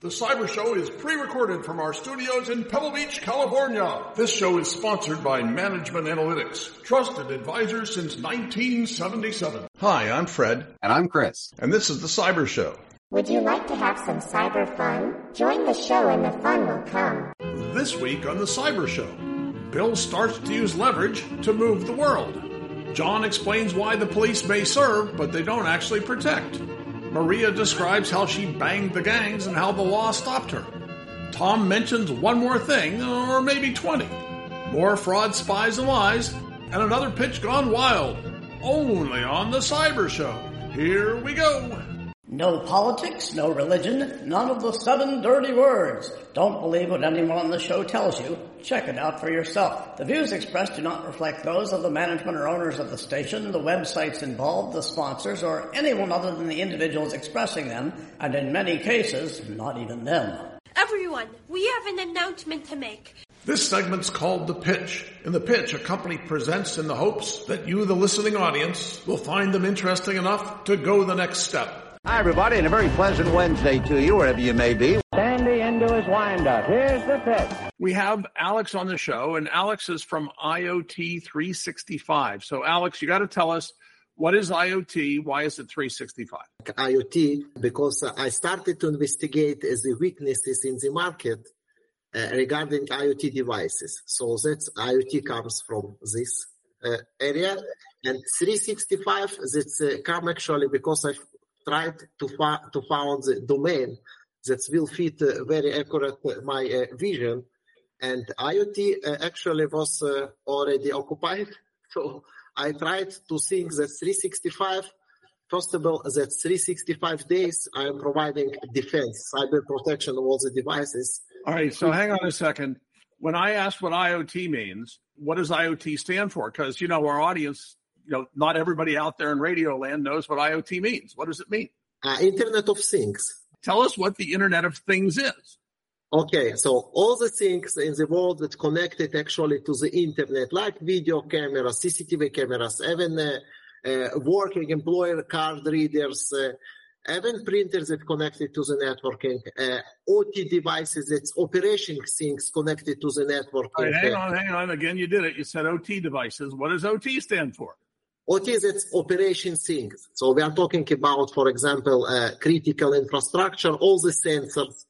The Cyber Show is pre-recorded from our studios in Pebble Beach, California. This show is sponsored by Management Analytics, trusted advisors since 1977. Hi, I'm Fred. And I'm Chris. And this is The Cyber Show. Would you like to have some cyber fun? Join the show and the fun will come. This week on The Cyber Show, Bill starts to use leverage to move the world. John explains why the police may serve, but they don't actually protect. Maria describes how she banged the gangs and how the law stopped her. Tom mentions one more thing, or maybe 20. More fraud, spies, and lies, and another pitch gone wild. Only on The Cyber Show. Here we go. No politics, no religion, none of the 7 dirty words. Don't believe what anyone on the show tells you. Check it out for yourself. The views expressed do not reflect those of the management or owners of the station, the websites involved, the sponsors, or anyone other than the individuals expressing them, and in many cases, not even them. Everyone, we have an announcement to make. This segment's called The Pitch. In The Pitch, a company presents in the hopes that you, the listening audience, will find them interesting enough to go the next step. Hi, everybody, and a very pleasant Wednesday to you, wherever you may be. Sandy into his wind-up. Here's the pitch. We have Alex on the show, and Alex is from IoT 365. So, Alex, you got to tell us, what is IoT? Why is it 365? IoT, because I started to investigate the weaknesses in the market regarding IoT devices. So that's IoT comes from this area. And 365, that's come actually because I tried to found the domain that will fit very accurate my vision, and IoT actually was already occupied. So I tried to think that 365, first of all, that 365 days I am providing defense, cyber protection of all the devices. All right, so hang on a second. When I asked what IoT means, what does IoT stand for? Because, our audience, not everybody out there in radio land knows what IoT means. What does it mean? Internet of Things. Tell us what the Internet of Things is. Okay, so all the things in the world that connected actually to the Internet, like video cameras, CCTV cameras, even working employer card readers, even printers that connected to the networking, OT devices, that's operation things connected to the networking. All right, hang on. Again, you did it. You said OT devices. What does OT stand for? OT, that's operation things. So we are talking about, for example, critical infrastructure, all the sensors,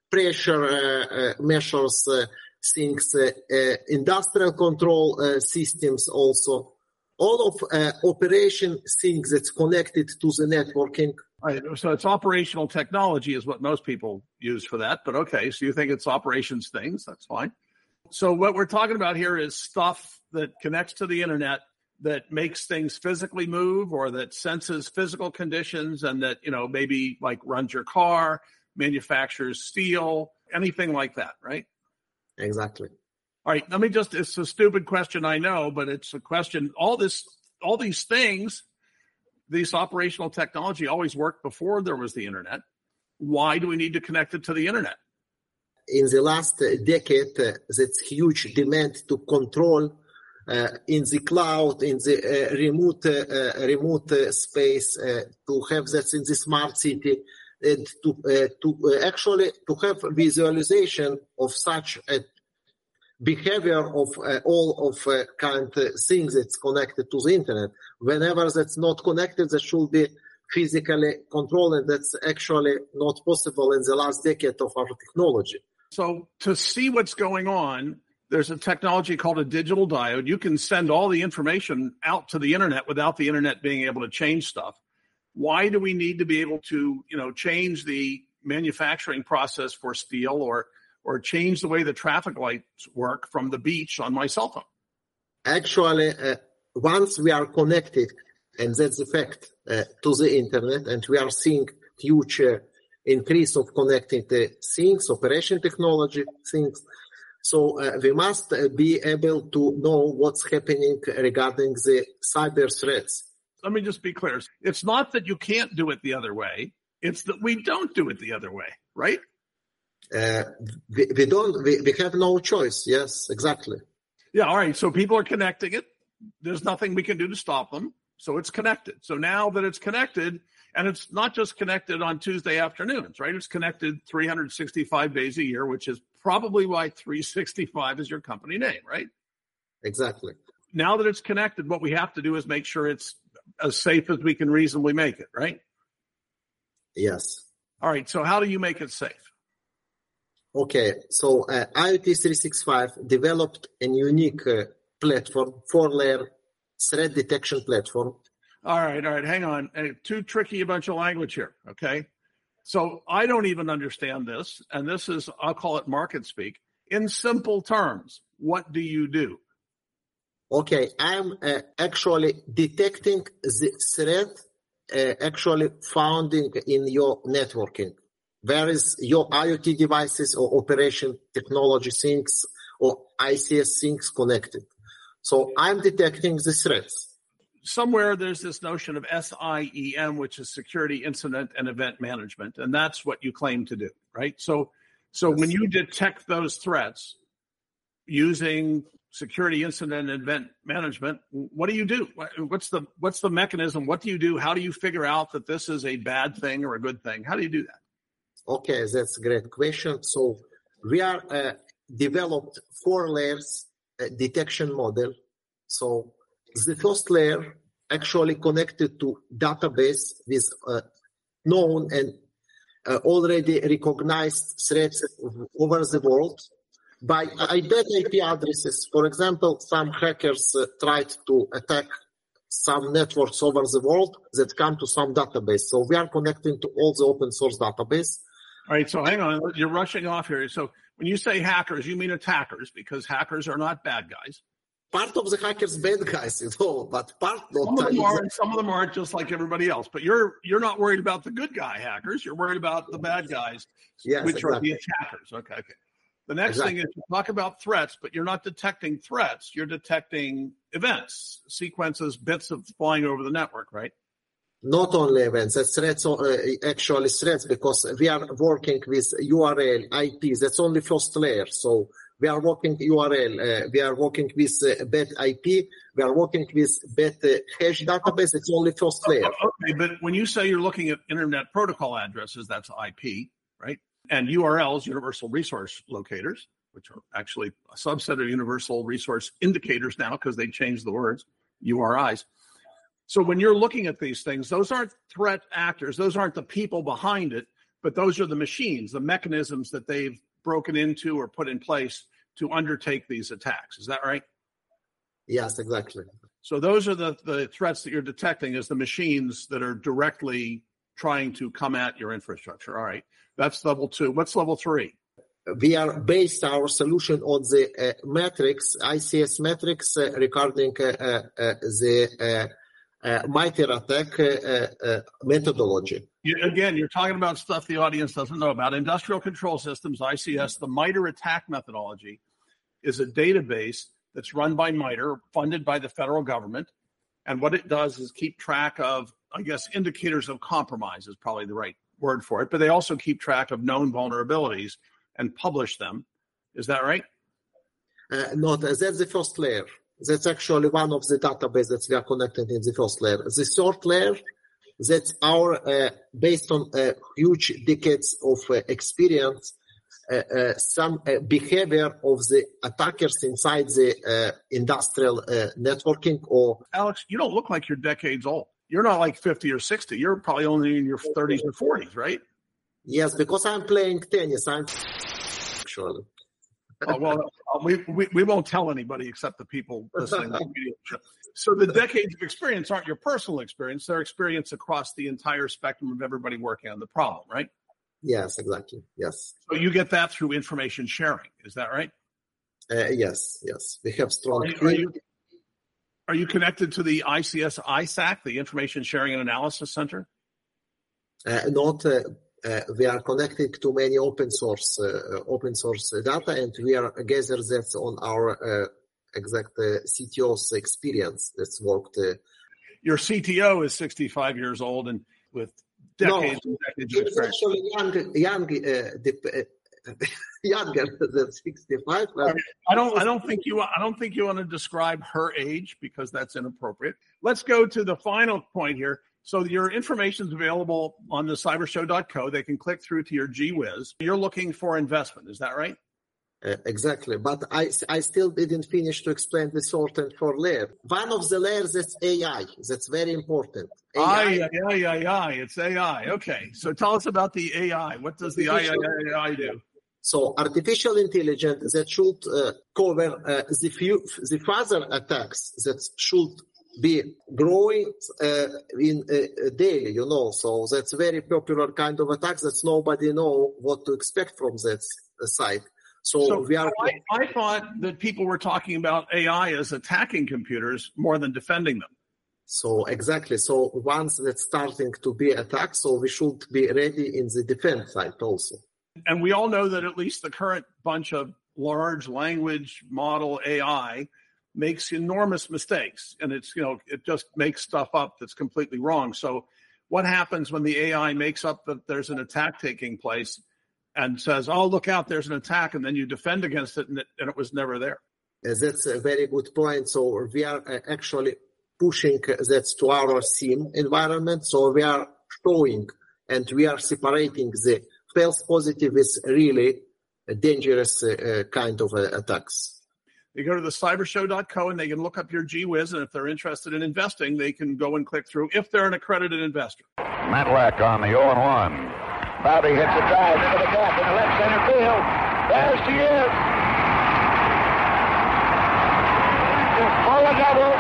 pressure measures, things, industrial control systems also. All of operation things that's connected to the networking. All right, so it's operational technology is what most people use for that. But okay, so you think it's operations things. That's fine. So what we're talking about here is stuff that connects to the Internet that makes things physically move or that senses physical conditions and that, maybe like runs your car, manufactures steel, anything like that, right? Exactly. All right, it's a stupid question, I know, but it's a question. All these things, this operational technology always worked before there was the Internet. Why do we need to connect it to the Internet? In the last decade, that's huge demand to control in the cloud, in the remote space, to have that in the smart city, and to have visualization of such a behavior of all of kind things that's connected to the Internet. Whenever that's not connected, that should be physically controlled, and that's actually not possible in the last decade of our technology. So to see what's going on, there's a technology called a digital diode. You can send all the information out to the Internet without the Internet being able to change stuff. Why do we need to be able to, change the manufacturing process for steel or change the way the traffic lights work from the beach on my cell phone? Actually, once we are connected, and that's the fact, to the Internet, and we are seeing huge increase of connected things, operation technology things. So we must be able to know what's happening regarding the cyber threats. Let me just be clear. It's not that you can't do it the other way. It's that we don't do it the other way, right? We have no choice. Yes, exactly. Yeah. All right. So people are connecting it. There's nothing we can do to stop them. So it's connected. So now that it's connected, And it's not just connected on Tuesday afternoons, right? It's connected 365 days a year, which is probably why 365 is your company name, right? Exactly. Now that it's connected, what we have to do is make sure it's as safe as we can reasonably make it, right? Yes. All right. So how do you make it safe? Okay. So IoT 365 developed a unique platform, 4-layer threat detection platform. All right. Hang on. Too tricky a bunch of language here. Okay. So I don't even understand this. And this is, I'll call it market speak. In simple terms, what do you do? Okay. I'm actually detecting the threat actually found in your networking. Where is your IoT devices or operation technology things or ICS things connected? So I'm detecting the threats. Somewhere there's this notion of SIEM, which is Security Incident and Event Management, and that's what you claim to do, right? So yes. When you detect those threats using Security Incident and Event Management, what do you do? What's the mechanism? What do you do? How do you figure out that this is a bad thing or a good thing? How do you do that? Okay, that's a great question. So we are developed 4 layers detection model. So the first layer actually connected to database with known and already recognized threats over the world by IP addresses. For example, some hackers tried to attack some networks over the world that come to some database. So we are connecting to all the open source database. All right, so hang on. You're rushing off here. So when you say hackers, you mean attackers, because hackers are not bad guys. Part of the hackers bad guys, but part not. Some of them are, and some of them aren't, just like everybody else. But you're not worried about the good guy hackers. You're worried about the bad guys, yes, which exactly. are the attackers. Okay. The next thing is you talk about threats, but you're not detecting threats. You're detecting events, sequences, bits of flying over the network, right? Not only events, that's threats, actually threats, because we are working with URL, IP. That's only first layer. So we are working URL, we are working with bad IP, we are working with bad hash database. It's only first layer. Okay, but when you say you're looking at internet protocol addresses, that's IP, right? And URLs, universal resource locators, which are actually a subset of universal resource indicators now because they changed the words, URIs. So when you're looking at these things, those aren't threat actors. Those aren't the people behind it, but those are the machines, the mechanisms that they've broken into or put in place to undertake these attacks. Is that right? Yes, exactly. So those are the threats that you're detecting as the machines that are directly trying to come at your infrastructure. All right. That's level 2. What's level 3? We are based our solution on the metrics, ICS metrics regarding the MITRE ATT&CK methodology. You're talking about stuff the audience doesn't know about. Industrial Control Systems, ICS, the MITRE ATT&CK methodology is a database that's run by MITRE, funded by the federal government. And what it does is keep track of, I guess, indicators of compromise is probably the right word for it. But they also keep track of known vulnerabilities and publish them. Is that right? No, that's the first layer. That's actually one of the databases that we are connected in the first layer. The third layer, that's our, based on huge decades of experience, some behavior of the attackers inside the industrial networking. Or Alex, you don't look like you're decades old. You're not like 50 or 60. You're probably only in your 30s or 40s, right? Yes, because I'm playing tennis. I'm actually. Oh, well, we won't tell anybody except the people listening to the video show. So the decades of experience aren't your personal experience. They're experience across the entire spectrum of everybody working on the problem, right? Yes, exactly. Yes. So you get that through information sharing. Is that right? Yes. We have strong. Are you connected to the ICS ISAC, the Information Sharing and Analysis Center? Not. We are connected to many open source data, and we are gather that on our exact CTO's experience that's worked. Your CTO is 65 years old and with decades and decades of experience. Actually younger than 65. I don't think you want to describe her age because that's inappropriate. Let's go to the final point here. So your information is available on the cybershow.co. They can click through to your GWiz. You're looking for investment. Is that right? Exactly. But I still didn't finish to explain the sort and for layer. One of the layers is AI. That's very important. AI. It's AI. Okay. So tell us about the AI. What does the AI do? So artificial intelligence that should cover the further attacks that should be growing in daily, So that's very popular kind of attacks that nobody know what to expect from that side. So I thought that people were talking about AI as attacking computers more than defending them. So exactly. So once that's starting to be attacked, so we should be ready in the defense side also. And we all know that at least the current bunch of large language model AI makes enormous mistakes. And it's, it just makes stuff up that's completely wrong. So what happens when the AI makes up that there's an attack taking place and says, oh, look out, there's an attack, and then you defend against it, and it was never there? That's a very good point. So we are actually pushing that to our SIEM environment. So we are showing and we are separating the false positive is really a dangerous kind of attacks. They go to the cybershow.co and they can look up your GWiz, and if they're interested in investing, they can go and click through if they're an accredited investor. Matlack on the 0-1. Bobby hits a drive into the gap in the left center field. There she is. Just pull a double.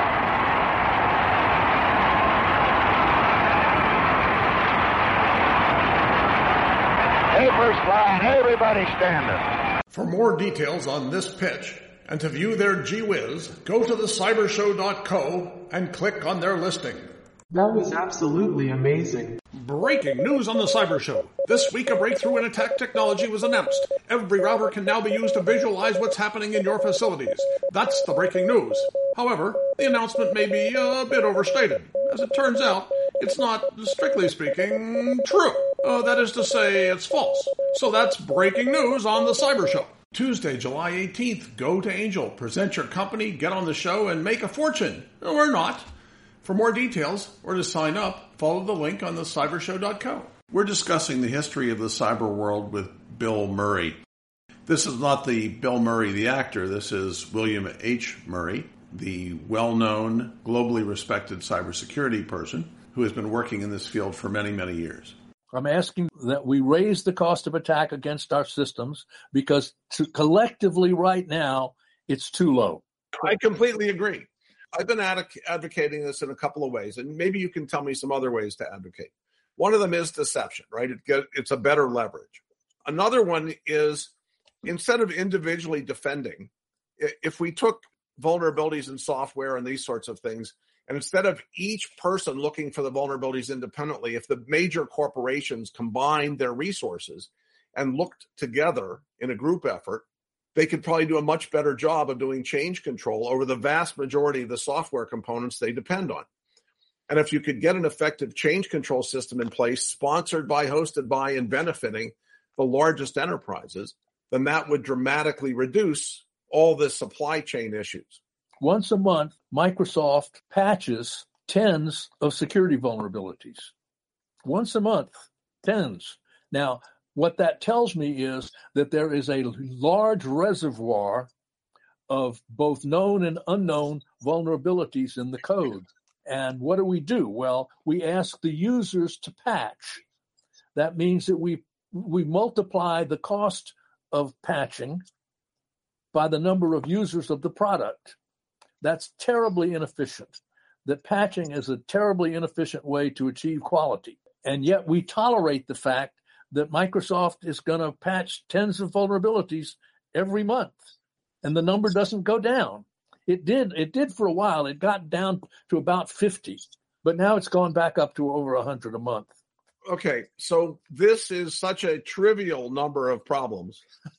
Papers flying, everybody standing. For more details on this pitch and to view their GWiz, go to the cybershow.co and click on their listing. That was absolutely amazing. Breaking news on the Cyber Show. This week, a breakthrough in attack technology was announced. Every router can now be used to visualize what's happening in your facilities. That's the breaking news. However, the announcement may be a bit overstated. As it turns out, it's not, strictly speaking, true. That is to say, it's false. So that's breaking news on the Cyber Show. Tuesday, July 18th, go to Angel, present your company, get on the show, and make a fortune. Or not. For more details, or to sign up, follow the link on the cybershow.co. We're discussing the history of the cyber world with Bill Murray. This is not the Bill Murray, the actor. This is William H. Murray, the well-known, globally respected cybersecurity person who has been working in this field for many, many years. I'm asking that we raise the cost of attack against our systems because collectively right now, it's too low. I completely agree. I've been advocating this in a couple of ways, and maybe you can tell me some other ways to advocate. One of them is deception, right? It's a better leverage. Another one is, instead of individually defending, if we took vulnerabilities in software and these sorts of things, and instead of each person looking for the vulnerabilities independently, if the major corporations combined their resources and looked together in a group effort, they could probably do a much better job of doing change control over the vast majority of the software components they depend on. And if you could get an effective change control system in place, sponsored by, hosted by, and benefiting the largest enterprises, then that would dramatically reduce all the supply chain issues. Once a month, Microsoft patches tens of security vulnerabilities. Once a month, tens. Now, what that tells me is that there is a large reservoir of both known and unknown vulnerabilities in the code. And what do? Well, we ask the users to patch. That means that we multiply the cost of patching by the number of users of the product. That's terribly inefficient. That patching is a terribly inefficient way to achieve quality. And yet we tolerate the fact that Microsoft is going to patch tens of vulnerabilities every month, and the number doesn't go down. It did for a while. It got down to about 50, but now it's gone back up to over 100 a month. Okay, so this is such a trivial number of problems.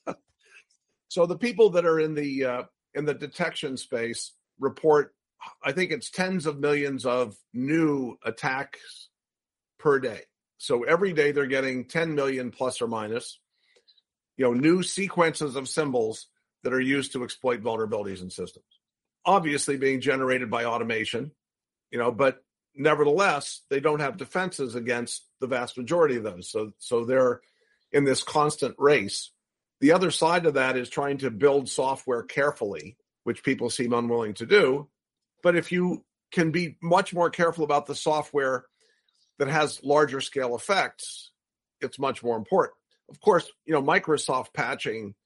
So the people that are in the detection space report, I think it's tens of millions of new attacks per day. So every day they're getting 10 million plus or minus, new sequences of symbols that are used to exploit vulnerabilities in systems. Obviously being generated by automation, but nevertheless, they don't have defenses against the vast majority of those. So they're in this constant race. The other side of that is trying to build software carefully, which people seem unwilling to do. But if you can be much more careful about the software that has larger scale effects, it's much more important. Of course, Microsoft patching,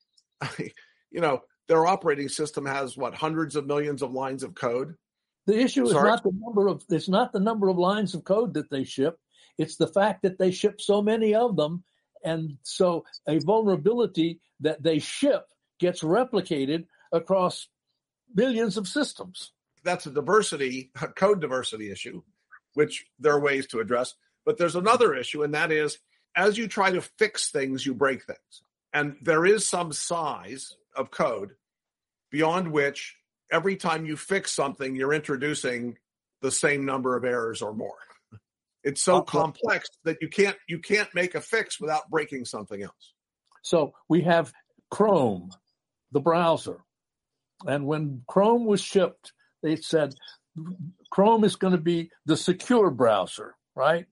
their operating system has hundreds of millions of lines of code. The issue is not the number of lines of code that they ship. It's the fact that they ship so many of them. And so a vulnerability that they ship gets replicated across billions of systems. That's a code diversity issue, which there are ways to address. But there's another issue, and that is, as you try to fix things, you break things. And there is some size of code beyond which every time you fix something, you're introducing the same number of errors or more. It's so complex that you can't make a fix without breaking something else. So we have Chrome, the browser. And when Chrome was shipped, they said Chrome is going to be the secure browser, right?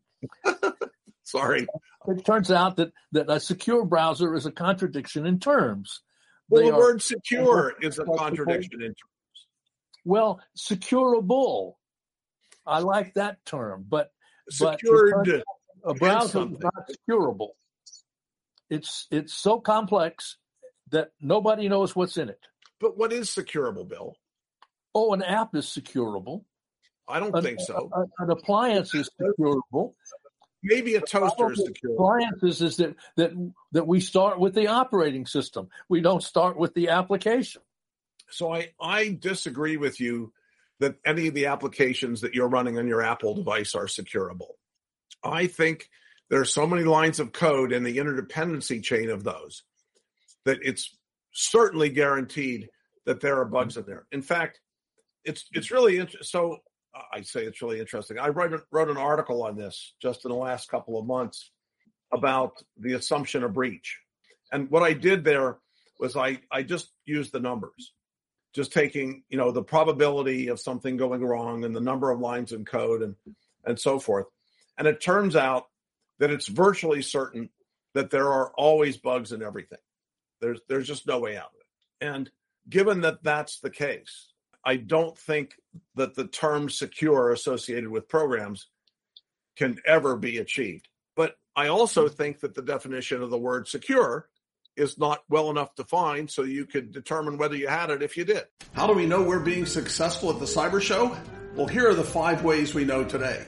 Sorry. It turns out that a secure browser is a contradiction in terms. Well, the word secure is a contradiction in terms. Well, securable. I like that term, but secured. A browser is not securable. It's so complex that nobody knows what's in it. But what is securable, Bill? Oh, an app is securable. I don't think so. An appliance is securable. Maybe a toaster is securable. Appliances is that we start with the operating system. We don't start with the application. So I disagree with you that any of the applications that you're running on your Apple device are securable. I think there are so many lines of code in the interdependency chain of those that it's certainly guaranteed that there are bugs in there. In fact, it's really interesting. So I say it's really interesting. I wrote an article on this just in the last couple of months about the assumption of breach. And what I did there was I just used the numbers. Just taking, the probability of something going wrong and the number of lines in code and so forth. And it turns out that it's virtually certain that there are always bugs in everything. There's just no way out of it. And given that that's the case, I don't think that the term secure associated with programs can ever be achieved. But I also think that the definition of the word secure is not well enough defined so you could determine whether you had it if you did. How do we know we're being successful at the Cyber Show? Well, here are the 5 ways we know today.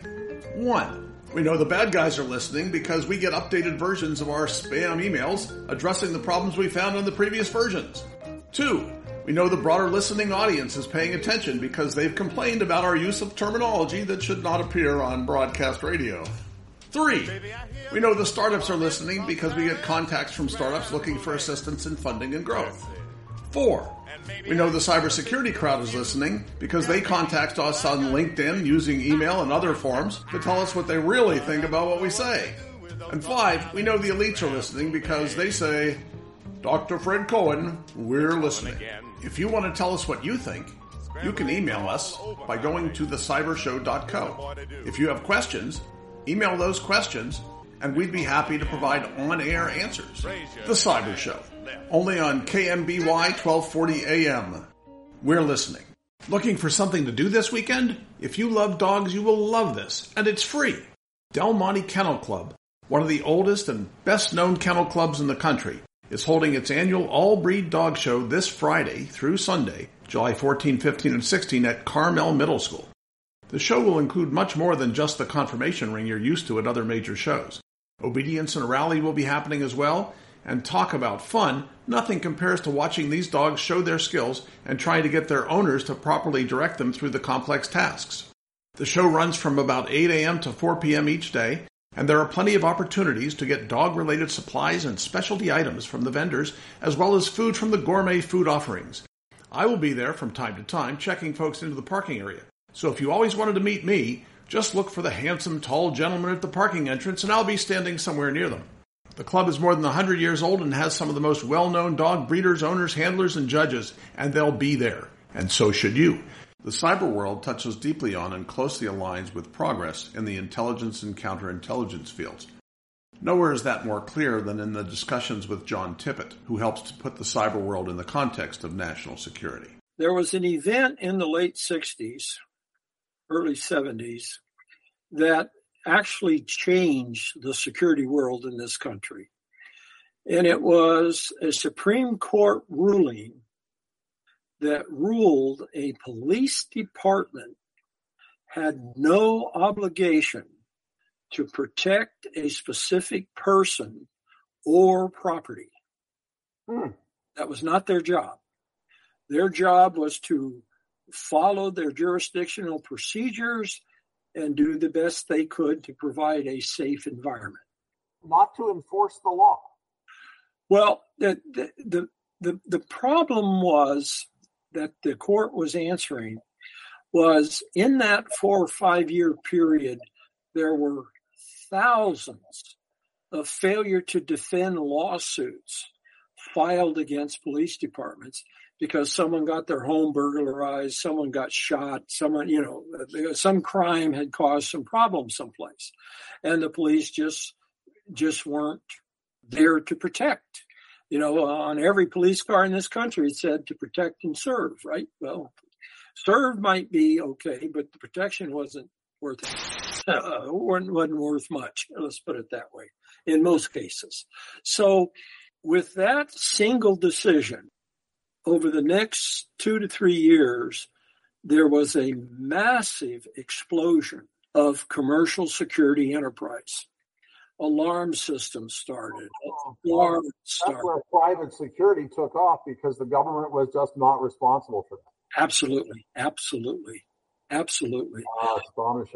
1, we know the bad guys are listening because we get updated versions of our spam emails addressing the problems we found on the previous versions. 2, we know the broader listening audience is paying attention because they've complained about our use of terminology that should not appear on broadcast radio. 3, we know the startups are listening because we get contacts from startups looking for assistance in funding and growth. 4, we know the cybersecurity crowd is listening because they contact us on LinkedIn using email and other forms to tell us what they really think about what we say. And 5, we know the elites are listening because they say, Dr. Fred Cohen, we're listening. If you want to tell us what you think, you can email us by going to thecybershow.co. If you have questions, email those questions, and we'd be happy to provide on-air answers. The Cyber Show, only on KMBY 1240 AM. We're listening. Looking for something to do this weekend? If you love dogs, you will love this, and it's free. Del Monte Kennel Club, one of the oldest and best-known kennel clubs in the country, is holding its annual all-breed dog show this Friday through Sunday, July 14, 15, and 16 at Carmel Middle School. The show will include much more than just the conformation ring you're used to at other major shows. Obedience and a rally will be happening as well, and talk about fun, nothing compares to watching these dogs show their skills and trying to get their owners to properly direct them through the complex tasks. The show runs from about 8 a.m. to 4 p.m. each day, and there are plenty of opportunities to get dog-related supplies and specialty items from the vendors, as well as food from the gourmet food offerings. I will be there from time to time checking folks into the parking area. So if you always wanted to meet me, just look for the handsome, tall gentleman at the parking entrance, and I'll be standing somewhere near them. The club is more than 100 years old and has some of the most well-known dog breeders, owners, handlers, and judges, and they'll be there. And so should you. The cyber world touches deeply on and closely aligns with progress in the intelligence and counterintelligence fields. Nowhere is that more clear than in the discussions with John Tippett, who helps to put the cyber world in the context of national security. There was an event in the late 60s, early 70s, that actually changed the security world in this country. And it was a Supreme Court ruling that ruled a police department had no obligation to protect a specific person or property. That was not their job. Their job was to follow their jurisdictional procedures and do the best they could to provide a safe environment. Not to enforce the law. Well, the problem was that the court was answering was in that 4 or 5 year period, there were thousands of failure to defend lawsuits filed against police departments because someone got their home burglarized, someone got shot, someone, some crime had caused some problems someplace. And the police just weren't there to protect. On every police car in this country, it said to protect and serve, right? Well, serve might be okay, but the protection wasn't worth wasn't worth much. Let's put it that way, in most cases. So with that single decision, over the next 2 to 3 years, there was a massive explosion of commercial security enterprise. Alarm systems started. That's where private security took off because the government was just not responsible for that. Absolutely. Astonishing.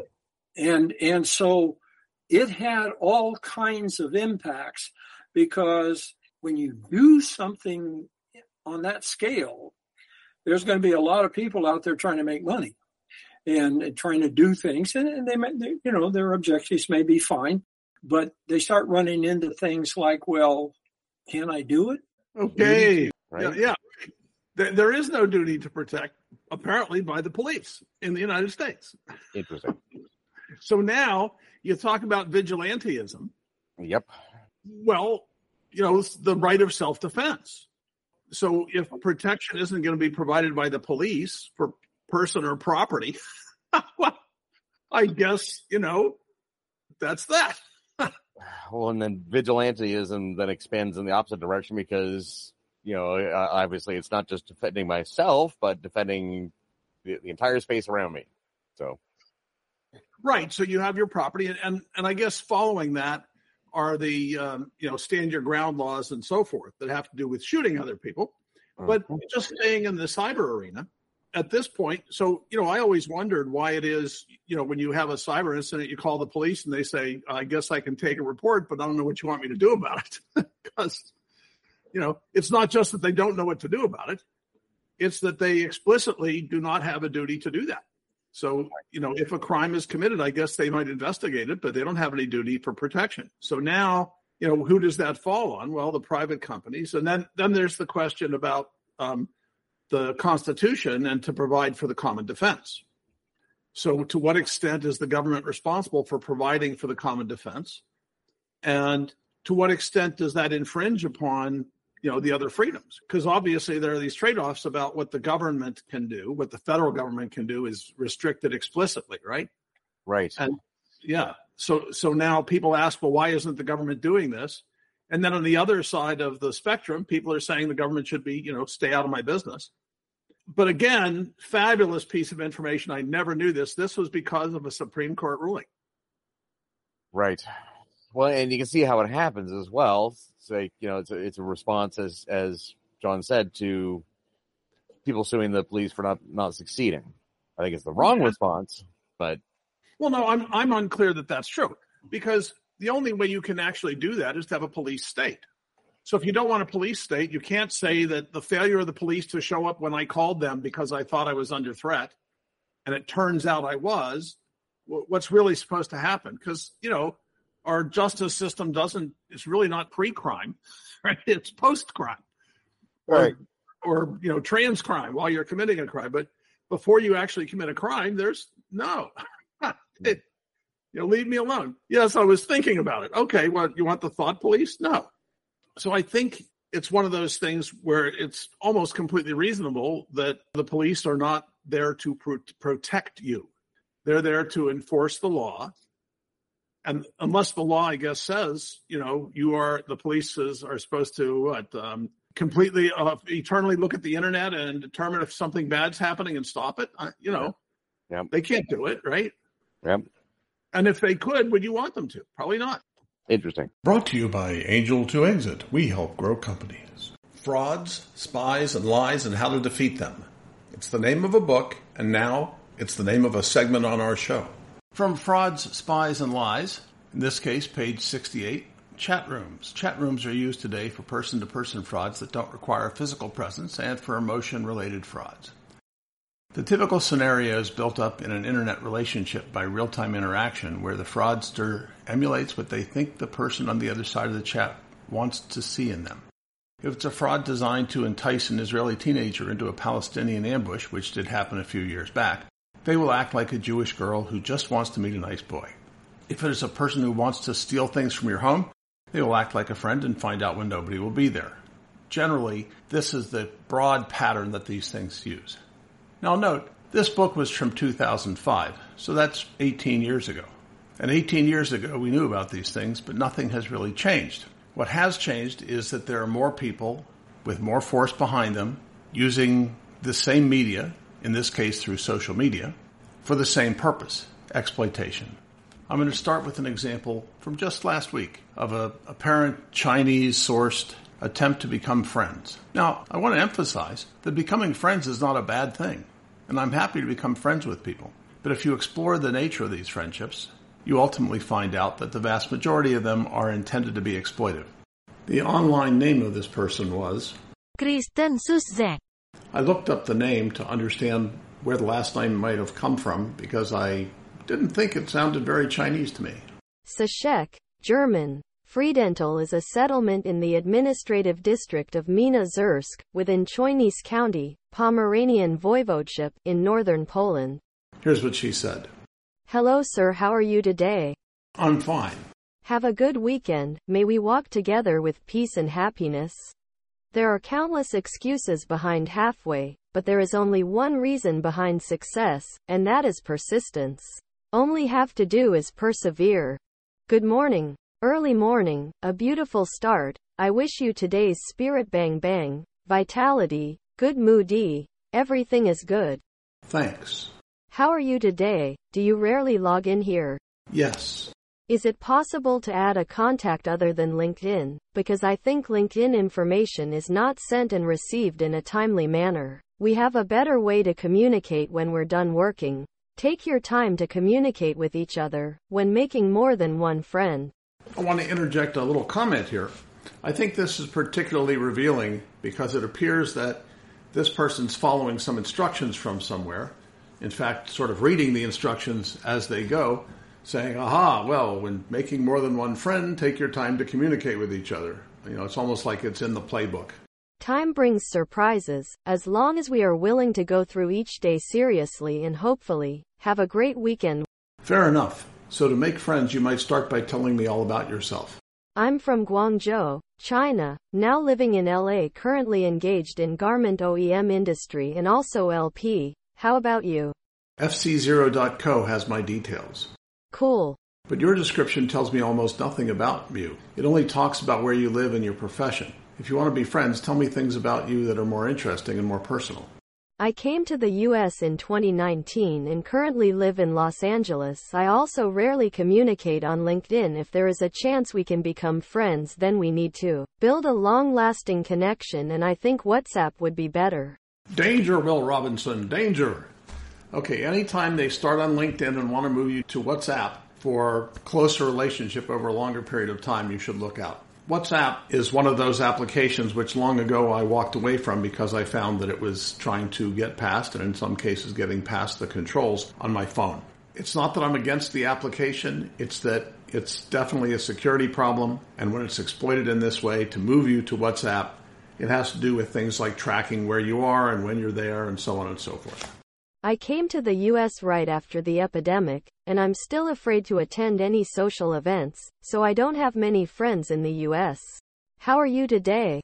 And so it had all kinds of impacts because when you do something on that scale, there's going to be a lot of people out there trying to make money and trying to do things, and their objectives may be fine. But they start running into things like, well, can I do it? Okay. Right? Yeah. There is no duty to protect, apparently, by the police in the United States. Interesting. So now you talk about vigilantism. Yep. Well, it's the right of self-defense. So if protection isn't going to be provided by the police for person or property, well, I guess, that's that. Well, and then vigilantism then expands in the opposite direction because, obviously it's not just defending myself, but defending the entire space around me. So. Right. So you have your property. And I guess following that are the, stand your ground laws and so forth that have to do with shooting other people. But just staying in the cyber arena at this point. So, I always wondered why it is, when you have a cyber incident, you call the police and they say, I guess I can take a report, but I don't know what you want me to do about it. Because, it's not just that they don't know what to do about it. It's that they explicitly do not have a duty to do that. So, if a crime is committed, I guess they might investigate it, but they don't have any duty for protection. So now, who does that fall on? Well, the private companies. And then there's the question about the Constitution and to provide for the common defense. So to what extent is the government responsible for providing for the common defense? And to what extent does that infringe upon, the other freedoms? Because obviously there are these trade-offs about what the government can do. What the federal government can do is restricted explicitly, right? Right. And yeah. So now people ask, well, why isn't the government doing this? And then on the other side of the spectrum, people are saying the government should be, stay out of my business. But again, fabulous piece of information. I never knew this. This was because of a Supreme Court ruling. Right. Well, and you can see how it happens as well. It's it's a response, as John said, to people suing the police for not succeeding. I think it's the wrong response, but. Well, no, I'm unclear that that's true because the only way you can actually do that is to have a police state. So if you don't want a police state, you can't say that the failure of the police to show up when I called them because I thought I was under threat, and it turns out I was, what's really supposed to happen? Because, our justice system it's really not pre-crime, right? It's post-crime. Right. Or trans crime while you're committing a crime. But before you actually commit a crime, there's no. Leave me alone. Yes, I was thinking about it. Okay, well, you want the thought police? No. So I think it's one of those things where it's almost completely reasonable that the police are not there to protect you. They're there to enforce the law. And unless the law, I guess, says, the police are supposed to completely, eternally look at the internet and determine if something bad's happening and stop it. They can't do it, right? Yep. And if they could, would you want them to? Probably not. Interesting. Brought to you by Angel to Exit. We help grow companies. Frauds, Spies, and Lies and How to Defeat Them. It's the name of a book, and now it's the name of a segment on our show. From Frauds, Spies, and Lies, in this case, page 68, chat rooms. Chat rooms are used today for person-to-person frauds that don't require physical presence and for emotion-related frauds. The typical scenario is built up in an internet relationship by real-time interaction where the fraudster emulates what they think the person on the other side of the chat wants to see in them. If it's a fraud designed to entice an Israeli teenager into a Palestinian ambush, which did happen a few years back, they will act like a Jewish girl who just wants to meet a nice boy. If it is a person who wants to steal things from your home, they will act like a friend and find out when nobody will be there. Generally, this is the broad pattern that these things use. Now note, this book was from 2005, so that's 18 years ago. And 18 years ago, we knew about these things, but nothing has really changed. What has changed is that there are more people with more force behind them using the same media, in this case through social media, for the same purpose, exploitation. I'm going to start with an example from just last week of a apparent Chinese-sourced attempt to become friends. Now, I want to emphasize that becoming friends is not a bad thing, and I'm happy to become friends with people. But if you explore the nature of these friendships, you ultimately find out that the vast majority of them are intended to be exploitive. The online name of this person was Kristen Suzek. I looked up the name to understand where the last name might have come from because I didn't think it sounded very Chinese to me. Sashek, German. Friedenthal is a settlement in the administrative district of Mina Zersk, within Chojnice County, Pomeranian Voivodeship, in northern Poland. Here's what she said. Hello sir, how are you today? I'm fine. Have a good weekend, may we walk together with peace and happiness. There are countless excuses behind halfway, but there is only one reason behind success, and that is persistence. Only have to do is persevere. Good morning. Early morning, a beautiful start. I wish you today's spirit bang bang, vitality, good moody, everything is good. Thanks. How are you today? Do you rarely log in here? Yes. Is it possible to add a contact other than LinkedIn? Because I think LinkedIn information is not sent and received in a timely manner. We have a better way to communicate when we're done working. Take your time to communicate with each other when making more than one friend. I want to interject a little comment here. I think this is particularly revealing because it appears that this person's following some instructions from somewhere. In fact, sort of reading the instructions as they go, saying, when making more than one friend, take your time to communicate with each other. It's almost like it's in the playbook. Time brings surprises, as long as we are willing to go through each day seriously and hopefully have a great weekend. Fair enough. So to make friends, you might start by telling me all about yourself. I'm from Guangzhou, China, now living in LA, currently engaged in garment OEM industry and also LP. How about you? FC0.co has my details. Cool. But your description tells me almost nothing about you. It only talks about where you live and your profession. If you want to be friends, tell me things about you that are more interesting and more personal. I came to the U.S. in 2019 and currently live in Los Angeles. I also rarely communicate on LinkedIn. If there is a chance we can become friends, then we need to build a long-lasting connection, and I think WhatsApp would be better. Danger, Will Robinson, danger. Okay, anytime they start on LinkedIn and want to move you to WhatsApp for closer relationship over a longer period of time, you should look out. WhatsApp is one of those applications which long ago I walked away from because I found that it was trying to get past, and in some cases getting past the controls on my phone. It's not that I'm against the application, it's that it's definitely a security problem, and when it's exploited in this way to move you to WhatsApp, it has to do with things like tracking where you are and when you're there and so on and so forth. I came to the US right after the epidemic, and I'm still afraid to attend any social events, so I don't have many friends in the US. How are you today?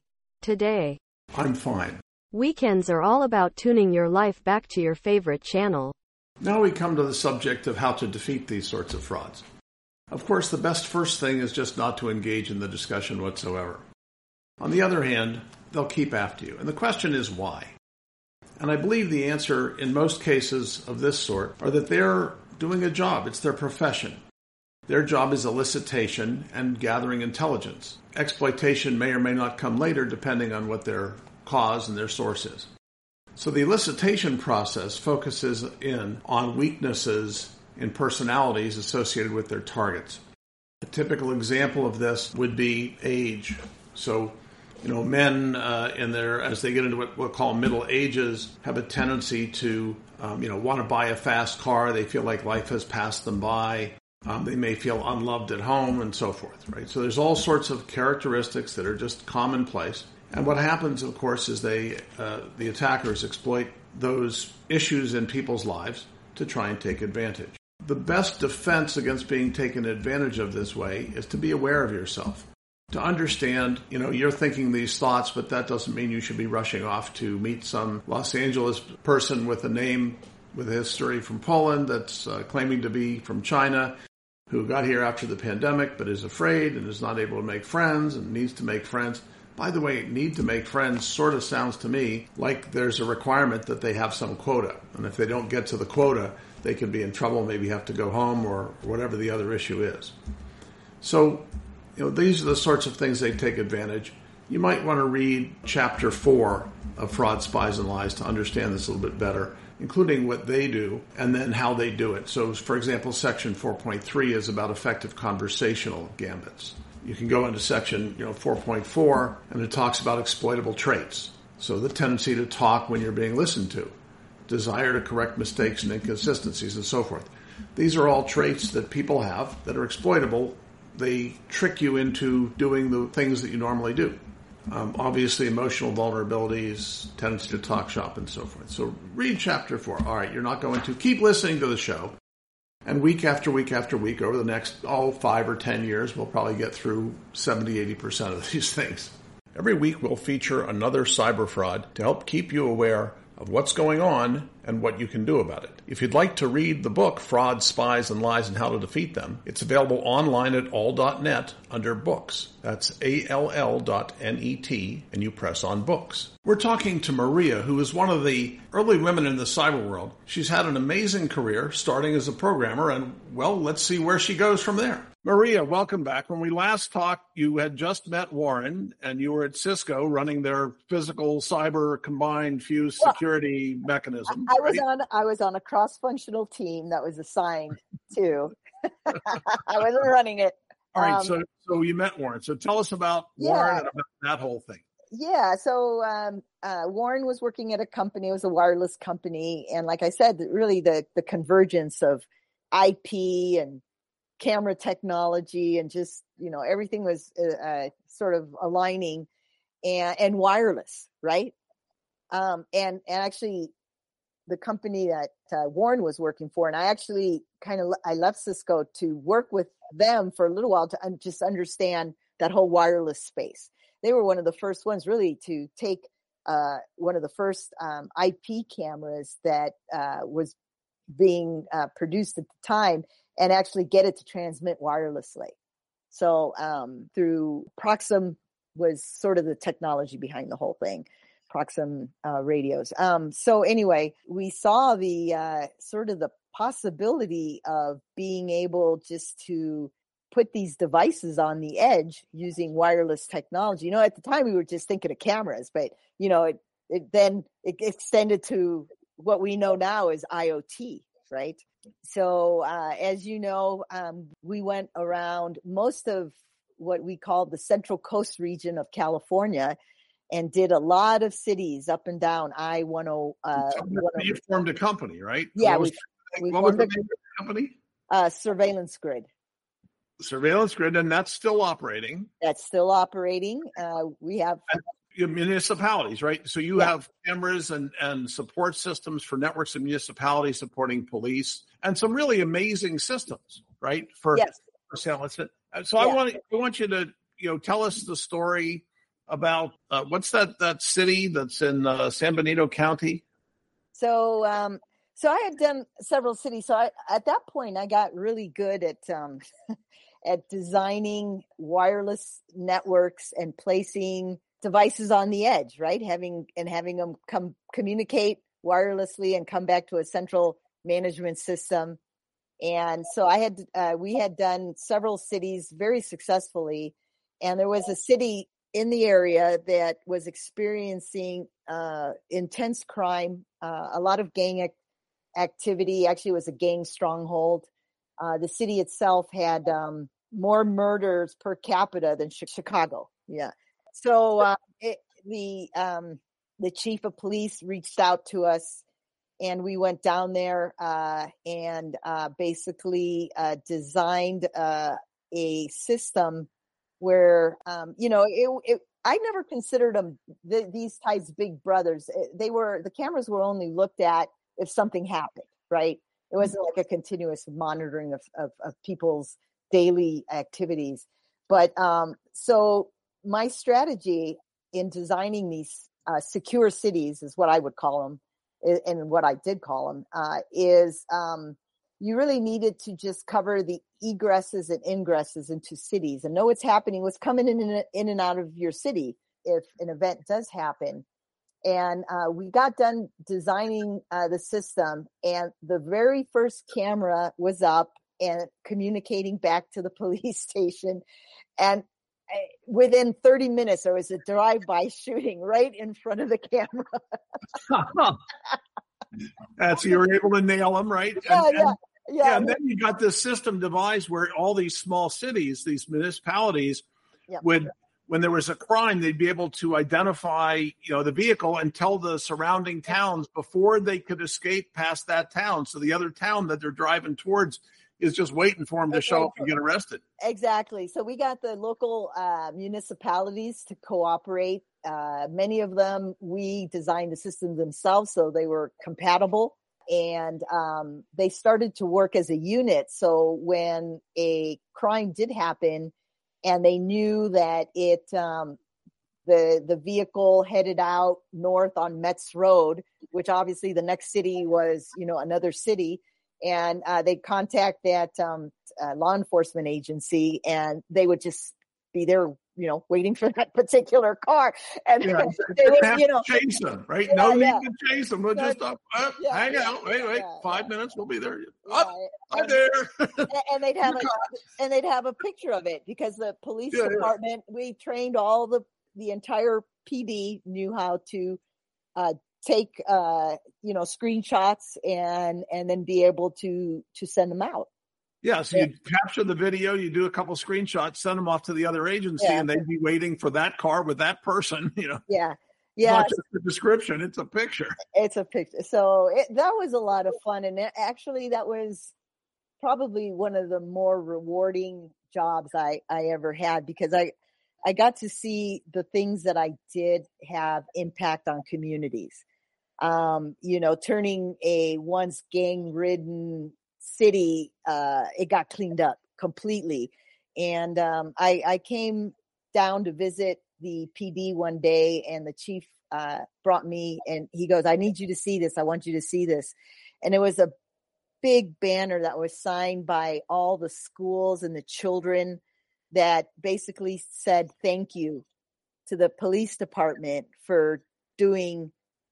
I'm fine. Weekends are all about tuning your life back to your favorite channel. Now we come to the subject of how to defeat these sorts of frauds. Of course, the best first thing is just not to engage in the discussion whatsoever. On the other hand, they'll keep after you. And the question is why? And I believe the answer in most cases of this sort are that they're doing a job. It's their profession. Their job is elicitation and gathering intelligence. Exploitation may or may not come later depending on what their cause and their source is. So the elicitation process focuses in on weaknesses in personalities associated with their targets. A typical example of this would be age. So, men as they get into what we'll call middle ages, have a tendency to, want to buy a fast car. They feel like life has passed them by. They may feel unloved at home and so forth, right? So there's all sorts of characteristics that are just commonplace. And what happens, of course, is the attackers exploit those issues in people's lives to try and take advantage. The best defense against being taken advantage of this way is to be aware of yourself. To understand, you're thinking these thoughts, but that doesn't mean you should be rushing off to meet some Los Angeles person with a name with a history from Poland that's claiming to be from China, who got here after the pandemic but is afraid and is not able to make friends and needs to make friends. By the way, need to make friends sort of sounds to me like there's a requirement that they have some quota. And if they don't get to the quota, they could be in trouble, maybe have to go home or whatever the other issue is. So, these are the sorts of things they take advantage. You might want to read Chapter 4 of Fraud, Spies, and Lies to understand this a little bit better, including what they do and then how they do it. So, for example, Section 4.3 is about effective conversational gambits. You can go into Section 4.4, and it talks about exploitable traits. So the tendency to talk when you're being listened to, desire to correct mistakes and inconsistencies, and so forth. These are all traits that people have that are exploitable. They trick you into doing the things that you normally do. Obviously, emotional vulnerabilities, tendency to talk shop, and so forth. So read Chapter 4. All right, you're not going to. Keep listening to the show. And week after week after week, over the next 5 or 10 years, we'll probably get through 70-80% of these things. Every week, we'll feature another cyber fraud to help keep you aware of what's going on and what you can do about it. If you'd like to read the book, Fraud, Spies, and Lies and How to Defeat Them, it's available online at all.net under books. That's all.net, and you press on books. We're talking to Maria, who is one of the early women in the cyber world. She's had an amazing career, starting as a programmer, and, let's see where she goes from there. Maria, welcome back. When we last talked, you had just met Warren, and you were at Cisco running their physical cyber combined fused security mechanism. I was on a cross-functional team that was assigned to. I wasn't running it. All right, so you met Warren. So tell us about Warren and about that whole thing. Yeah, so Warren was working at a company. It was a wireless company. And like I said, really the convergence of IP and camera technology and just, everything was sort of aligning and wireless, right? And actually the company that Warren was working for, and I left Cisco to work with them for a little while to just understand that whole wireless space. They were one of the first ones really to take one of the first IP cameras that was being produced at the time and actually get it to transmit wirelessly. So through Proxim was sort of the technology behind the whole thing, Proxim radios. So anyway, we saw the sort of the possibility of being able just to put these devices on the edge using wireless technology. At the time we were just thinking of cameras, but it extended to what we know now as IoT, right? So as you know, we went around most of what we call the Central Coast region of California and did a lot of cities up and down I-10. You formed a company, right? Yeah. What was the name of the company? Surveillance Grid. Surveillance Grid, and that's still operating. That's still operating. We have. municipalities, right? So you have cameras and support systems for networks of municipalities supporting police, and some really amazing systems, right? For surveillance. So I want you to tell us the story about what's that city that's in San Benito County. So I had done several cities. So at that point, I got really good at at designing wireless networks and placing devices on the edge, right? Having them communicate wirelessly and come back to a central management system. And so we had done several cities very successfully. And there was a city in the area that was experiencing intense crime, a lot of gang activity. Actually, it was a gang stronghold. The city itself had more murders per capita than Chicago. Yeah. So the chief of police reached out to us, and we went down there and basically designed a system where I never considered them these types of big brothers. The cameras were only looked at if something happened, right? It wasn't like a continuous monitoring of people's daily activities. But so my strategy in designing these secure cities is what I would call them, and what I did call them, is you really needed to just cover the egresses and ingresses into cities and know what's happening, what's coming in and out of your city if an event does happen. And we got done designing the system, and the very first camera was up and communicating back to the police station. And within 30 minutes, there was a drive-by shooting right in front of the camera. So you were able to nail them, right? Yeah. And then you got this system devised where all these small cities, these municipalities, would, when there was a crime, they'd be able to identify, the vehicle and tell the surrounding towns before they could escape past that town. So the other town that they're driving towards is just waiting for them to show up and get arrested. Exactly. So we got the local municipalities to cooperate. Many of them, we designed the system themselves, so they were compatible. And they started to work as a unit. So when a crime did happen and they knew that the vehicle headed out north on Metz Road, which obviously the next city was, another city, and they'd contact that law enforcement agency, and they would just be there, waiting for that particular car. And they would, chase them, right? No need to chase them. We'll just hang out. Wait, 5 minutes, we'll be there. I'm there. And they'd have a picture of it, because the police department, we trained all the entire PD knew how to take screenshots and then be able to send them out. Yeah, so you capture the video, you do a couple screenshots, send them off to the other agency, and they'd be waiting for that car with that person, Yeah. It's not just a description, it's a picture. It's a picture. So that was a lot of fun. And actually, that was probably one of the more rewarding jobs I ever had, because I got to see the things that I did have impact on communities. Turning a once gang-ridden city, it got cleaned up completely. And I came down to visit the PD one day, and the chief brought me, and he goes, "I need you to see this. I want you to see this." And it was a big banner that was signed by all the schools and the children that basically said thank you to the police department for doing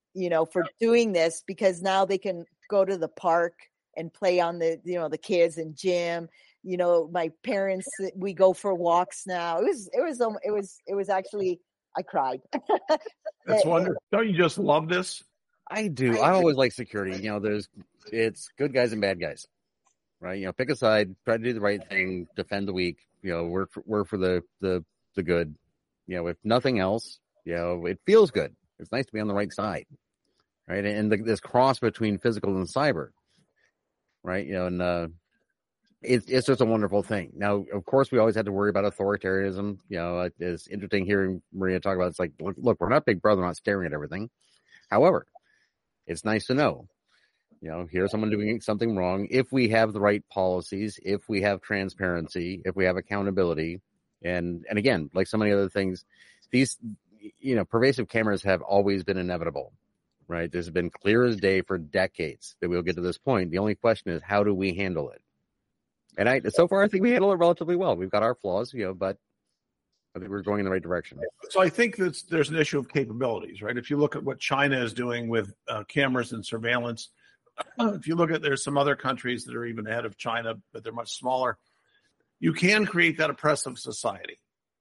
this, because now they can go to the park and play on the kids and gym. My parents, we go for walks now. It was actually, I cried. That's wonderful. Don't you just love this? I do. I always like security. It's good guys and bad guys, right? Pick a side, try to do the right thing, defend the weak, work for the good. If nothing else, it feels good. It's nice to be on the right side, right? And this cross between physical and cyber, right? And It's just a wonderful thing. Now, of course, we always had to worry about authoritarianism. It's interesting hearing Maria talk about it. It's like, look, we're not Big Brother, we're not staring at everything. However, it's nice to know, here's someone doing something wrong. If we have the right policies, if we have transparency, if we have accountability, and again, like so many other things, these, pervasive cameras have always been inevitable, right? This has been clear as day for decades that we'll get to this point. The only question is, how do we handle it? And so far, I think we handle it relatively well. We've got our flaws, but I think we're going in the right direction. So I think that there's an issue of capabilities, right? If you look at what China is doing with cameras and surveillance, if you look at, there's some other countries that are even ahead of China, but they're much smaller. You can create that oppressive society.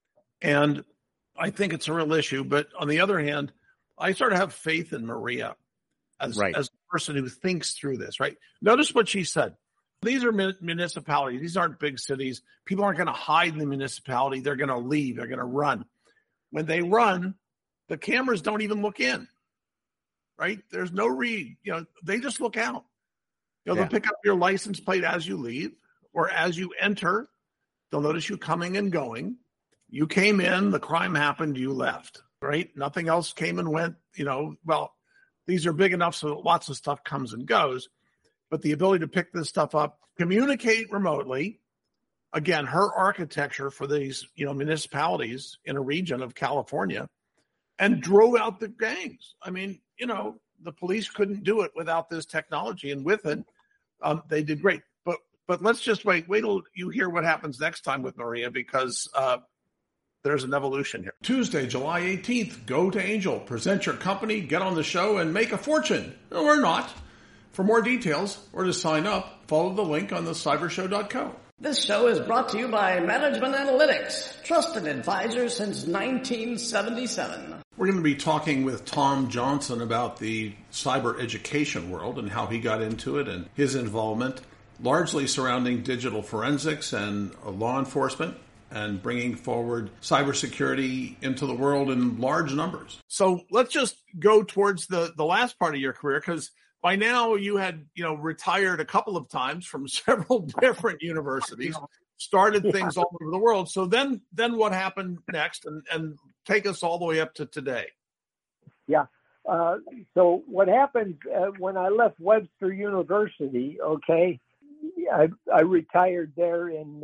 And I think it's a real issue. But on the other hand, I sort of have faith in Maria as a person who thinks through this, right? Notice what she said. These are municipalities. These aren't big cities. People aren't going to hide in the municipality. They're going to leave. They're going to run. When they run, the cameras don't even look in, right? There's no read. They just look out. They'll pick up your license plate as you leave or as you enter. They'll notice you coming and going. You came in, the crime happened, you left, right? Nothing else came and went. These are big enough so lots of stuff comes and goes. But the ability to pick this stuff up, communicate remotely, again, her architecture for these, municipalities in a region of California, and drove out the gangs. I mean, the police couldn't do it without this technology, and with it, they did great. But let's just wait till you hear what happens next time with Maria, because there's an evolution here. Tuesday, July 18th, Go to Angel. Present your company, get on the show, and make a fortune. Or not. For more details or to sign up, follow the link on thecybershow.co. This show is brought to you by Management Analytics, trusted advisors since 1977. We're going to be talking with Tom Johnson about the cyber education world and how he got into it and his involvement, largely surrounding digital forensics and law enforcement, and bringing forward cybersecurity into the world in large numbers. So let's just go towards the last part of your career, because by now you had, retired a couple of times from several different universities, started things all over the world. So then what happened next, and take us all the way up to today? Yeah. So what happened when I left Webster University, I retired there in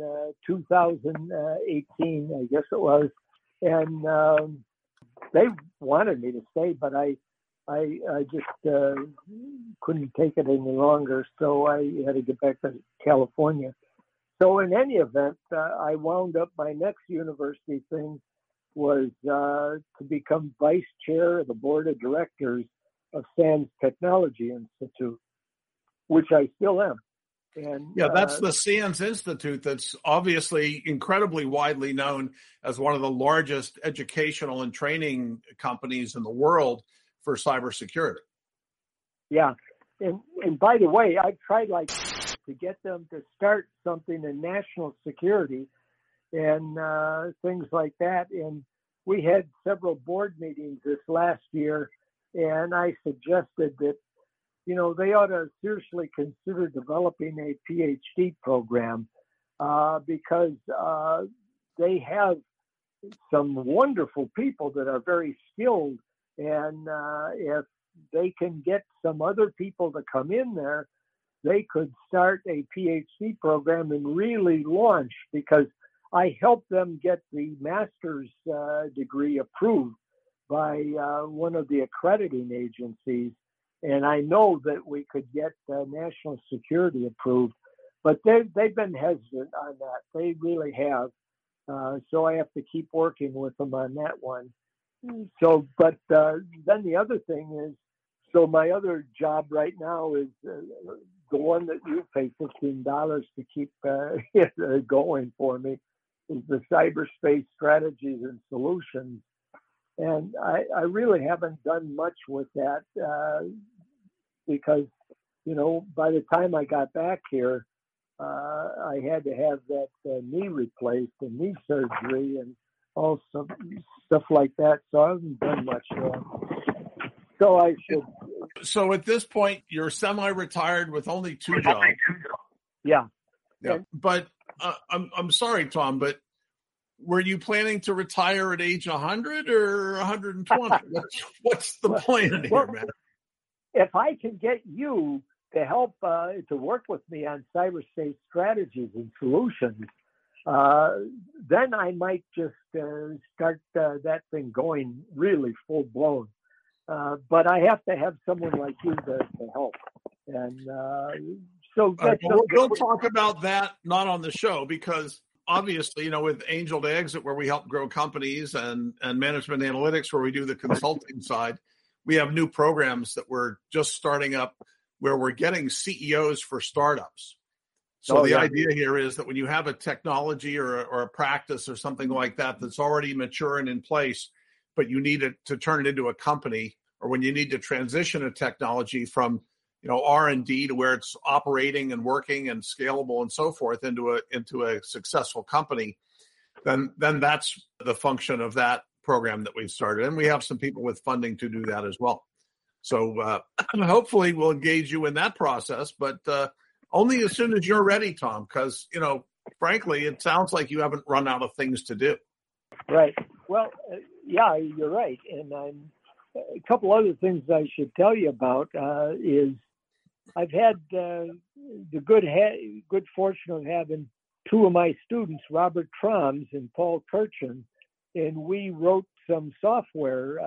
2018, I guess it was. And they wanted me to stay, but I just couldn't take it any longer, so I had to get back to California. So in any event, I wound up, my next university thing was to become vice chair of the board of directors of SANS Technology Institute, which I still am. And that's the SANS Institute that's obviously incredibly widely known as one of the largest educational and training companies in the world for cybersecurity. Yeah. And by the way, I've tried to get them to start something in national security and things like that. And we had several board meetings this last year, and I suggested that, they ought to seriously consider developing a PhD program because they have some wonderful people that are very skilled. And if they can get some other people to come in there, they could start a PhD program and really launch, because I helped them get the master's degree approved by one of the accrediting agencies. And I know that we could get national security approved, but they've been hesitant on that. They really have. So I have to keep working with them on that one. So, but then the other thing is, so my other job right now is the one that you pay $15 to keep going for me, is the cyberspace strategies and solutions. And I really haven't done much with that because, by the time I got back here, I had to have that knee replaced and knee surgery and all some stuff like that. So I haven't done much there. So I should. So at this point, you're semi-retired with only two jobs. Yeah. Yeah, but I'm sorry, Tom, but were you planning to retire at age 100 or 120? What's the plan here, man? If I can get you to help to work with me on cyberspace strategies and solutions, then I might just start that thing going really full blown. But I have to have someone like you to help. And we'll talk about that not on the show, because obviously, with Angel to Exit, where we help grow companies, and Management Analytics, where we do the consulting side, we have new programs that we're just starting up where we're getting CEOs for startups. So the idea here is that when you have a technology or a practice or something like that that's already mature and in place, but you need to turn it into a company, or when you need to transition a technology from R&D to where it's operating and working and scalable and so forth into a successful company, then that's the function of that program that we've started. And we have some people with funding to do that as well. So hopefully we'll engage you in that process, but only as soon as you're ready, Tom, because, frankly, it sounds like you haven't run out of things to do. Right. Well, yeah, you're right. And a couple other things I should tell you about is I've had the good fortune of having two of my students, Robert Troms and Paul Kirchen, and we wrote some software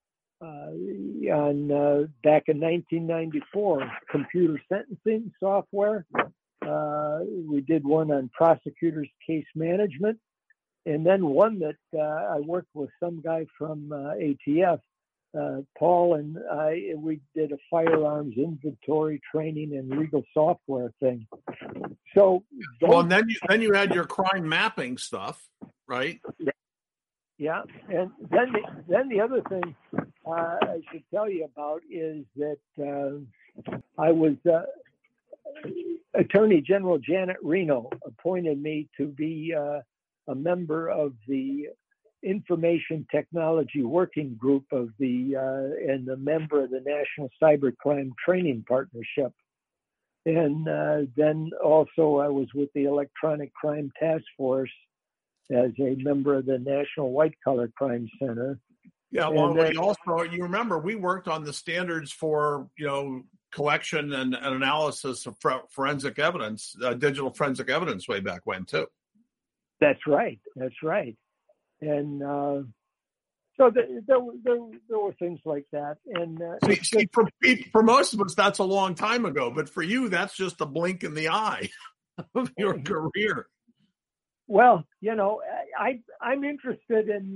on back in 1994, computer sentencing software. We did one on prosecutors' case management, and then one that I worked with some guy from ATF. Paul and we did a firearms inventory training and legal software thing. So, and then you had your crime mapping stuff, right? Yeah, and then the other thing I should tell you about is that I was Attorney General Janet Reno appointed me to be a member of the Information Technology Working Group of and a member of the National Cybercrime Training Partnership. And then also I was with the Electronic Crime Task Force as a member of the National White Collar Crime Center. Yeah, well, you remember we worked on the standards for, collection and analysis of forensic evidence, digital forensic evidence way back when too. That's right. And so there were things like that. And for most of us, that's a long time ago. But for you, that's just a blink in the eye of your career. Well, I'm interested in,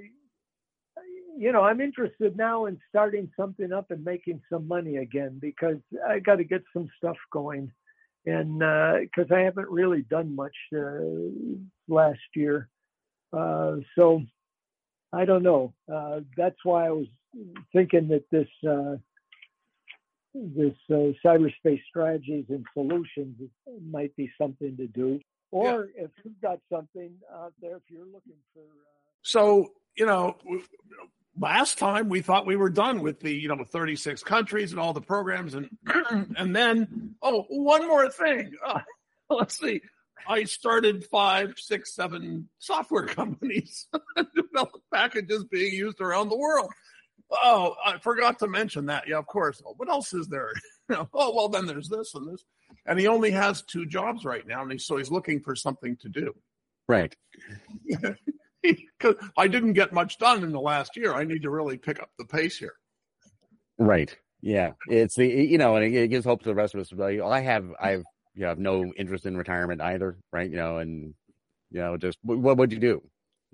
I'm interested now in starting something up and making some money again, because I got to get some stuff going. And because I haven't really done much last year. So I don't know. That's why I was thinking that this cyberspace strategies and solutions might be something to do. Or if you've got something out there, if you're looking for. So, last time we thought we were done with the, 36 countries and all the programs. And then, one more thing. Let's see. I started 5, 6, 7 software companies and developed packages being used around the world. Oh, I forgot to mention that. Yeah, of course. What else is there? Then there's this and this. And he only has 2 jobs right now, and so he's looking for something to do. Right. Because I didn't get much done in the last year. I need to really pick up the pace here. Right. Yeah. It's the and it gives hope to the rest of us. I have no interest in retirement either. Right. And just what would you do?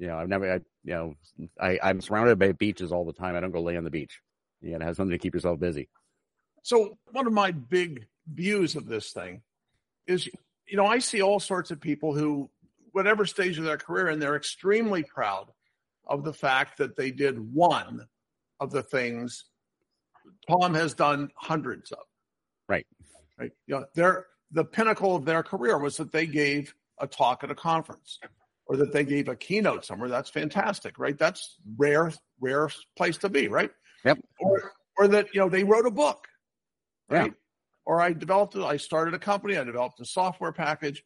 I'm surrounded by beaches all the time. I don't go lay on the beach. You got to have something to keep yourself busy. So one of my big views of this thing is, I see all sorts of people who, whatever stage of their career, and they're extremely proud of the fact that they did one of the things Tom has done hundreds of. Right. The pinnacle of their career was that they gave a talk at a conference or that they gave a keynote somewhere. That's fantastic, right? That's rare place to be, right? Yep. Or that, they wrote a book, right? Yeah. Or I started a company, I developed a software package.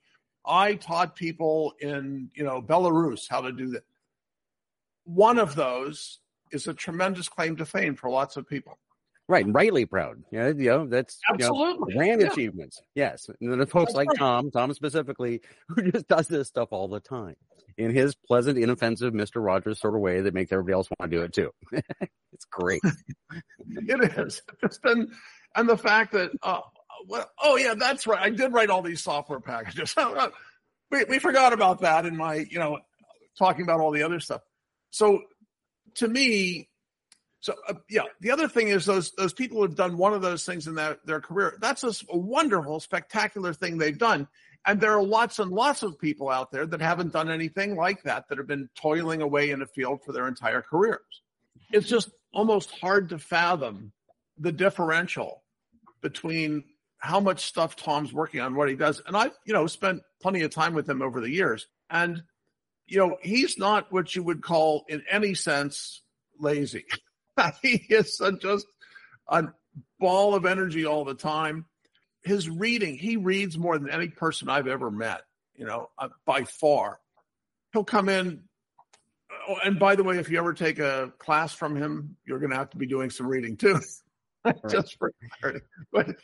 I taught people in, Belarus how to do that. One of those is a tremendous claim to fame for lots of people. Right, and rightly proud. That's absolutely grand achievements. Yes, and then folks like Tom specifically, who just does this stuff all the time in his pleasant, inoffensive Mr. Rogers sort of way that makes everybody else want to do it too. It's great. It is. And the fact that, yeah, that's right. I did write all these software packages. We forgot about that in my, talking about all the other stuff. So to me, the other thing is those people who have done one of those things in their career, that's a wonderful, spectacular thing they've done. And there are lots and lots of people out there that haven't done anything like that have been toiling away in a field for their entire careers. It's just almost hard to fathom the differential between how much stuff Tom's working on, what he does. And I've, spent plenty of time with him over the years. And, he's not what you would call in any sense lazy. He is just a ball of energy all the time. His reading, he reads more than any person I've ever met, by far. He'll come in. Oh, and by the way, if you ever take a class from him, you're going to have to be doing some reading too. Just for clarity. But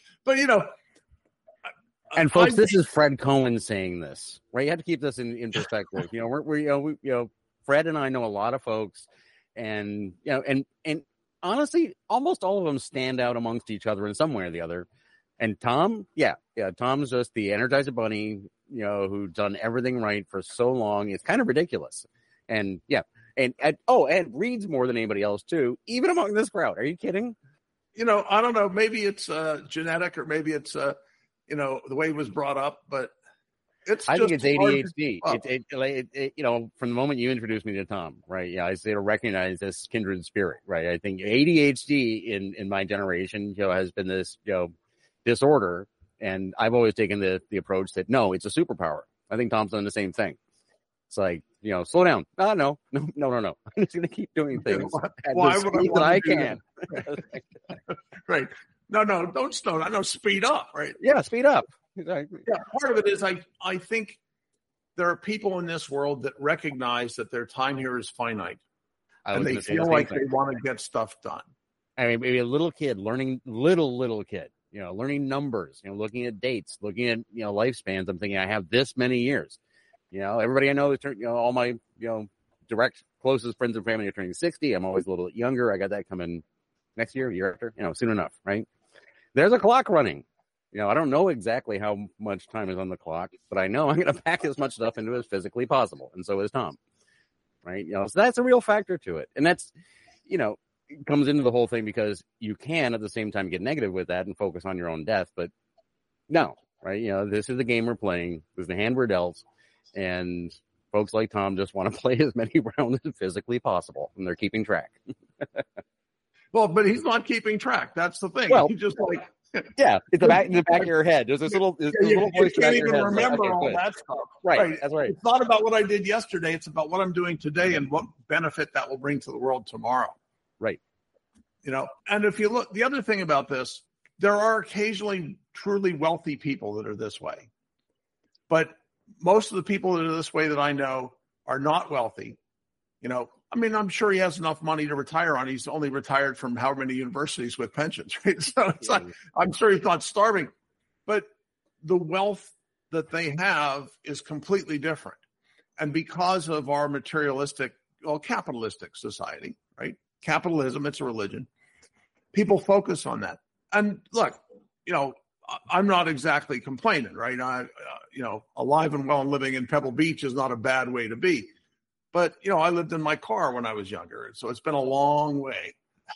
and folks, this is Fred Cohen saying this, right? You have to keep this in perspective. Fred and I know a lot of folks, and and honestly, almost all of them stand out amongst each other in some way or the other. And Tom, Tom's just the Energizer Bunny, who's done everything right for so long. It's kind of ridiculous. And and reads more than anybody else too, even among this crowd. Are you kidding? I don't know. Maybe it's genetic, or maybe it's the way he was brought up. But I think it's ADHD. From the moment you introduced me to Tom, right? Yeah, I say to recognize this kindred spirit, right? I think ADHD in my generation, has been this disorder, and I've always taken the approach that no, it's a superpower. I think Tom's done the same thing. It's like, slow down. No. I'm just going to keep doing things at the speed that I can. Right. No, don't slow down. No, speed up, right? Yeah, speed up. Exactly. Yeah, part of it is I think there are people in this world that recognize that their time here is finite. And they feel like they want to get stuff done. I mean, maybe a little kid learning, little kid, learning numbers, looking at dates, looking at, lifespans. I'm thinking I have this many years. Everybody I know is all my, direct closest friends and family are turning 60. I'm always a little younger. I got that coming next year, year after, soon enough, right? There's a clock running. I don't know exactly how much time is on the clock, but I know I'm going to pack as much stuff into it as physically possible. And so is Tom, right? So that's a real factor to it. And that's, it comes into the whole thing because you can at the same time get negative with that and focus on your own death. But no, right? This is the game we're playing. This is the hand we're dealt. And folks like Tom just want to play as many rounds as physically possible, and they're keeping track. Well, but he's not keeping track. That's the thing. Well, he just like it's in the back of your head. There's this little voice you can't even remember all that stuff. Right. That's right. It's not about what I did yesterday. It's about what I'm doing today and what benefit that will bring to the world tomorrow. Right. And if you look, the other thing about this, there are occasionally truly wealthy people that are this way, but most of the people that are this way that I know are not wealthy. I'm sure he has enough money to retire on. He's only retired from how many universities with pensions, right? So it's like, I'm sure he's not starving, but the wealth that they have is completely different. And because of our materialistic, capitalistic society, right? Capitalism, it's a religion. People focus on that. And look, I'm not exactly complaining, right? Alive and well and living in Pebble Beach is not a bad way to be. But, I lived in my car when I was younger. So it's been a long way,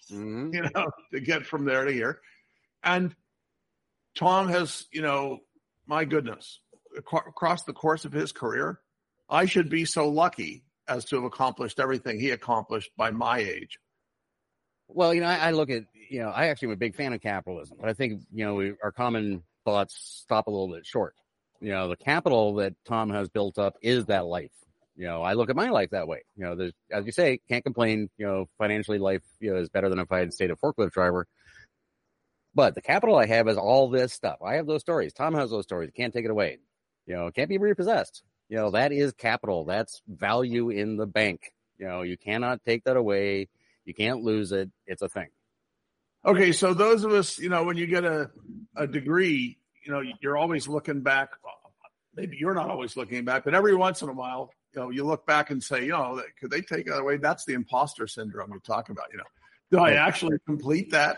to get from there to here. And Tom has, my goodness, across the course of his career, I should be so lucky as to have accomplished everything he accomplished by my age. Well, I look at, I actually am a big fan of capitalism, but I think, our common thoughts stop a little bit short. The capital that Tom has built up is that life. I look at my life that way. There's, as you say, can't complain. Financially, life is better than if I had stayed a forklift driver. But the capital I have is all this stuff. I have those stories. Tom has those stories. Can't take it away. It can't be repossessed. That is capital. That's value in the bank. You cannot take that away. You can't lose it. It's a thing. Okay, so those of us, when you get a degree, you're always looking back. Maybe you're not always looking back, but every once in a while, you look back and say, could they take that away? That's the imposter syndrome you're talking about. Did I actually complete that?